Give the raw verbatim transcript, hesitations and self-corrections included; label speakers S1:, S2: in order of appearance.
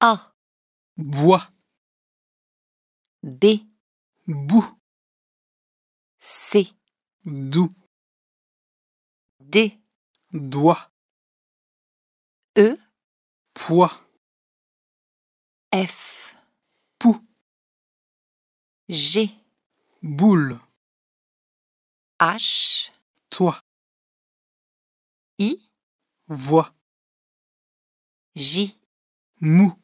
S1: A,
S2: bois,
S1: B,
S2: bout,
S1: C,
S2: doux,
S1: D,
S2: doigt,
S1: E,
S2: poids,
S1: F,
S2: poux,
S1: G,
S2: boule,
S1: H,
S2: toi,
S1: I,
S2: voix,
S1: J.
S2: mou.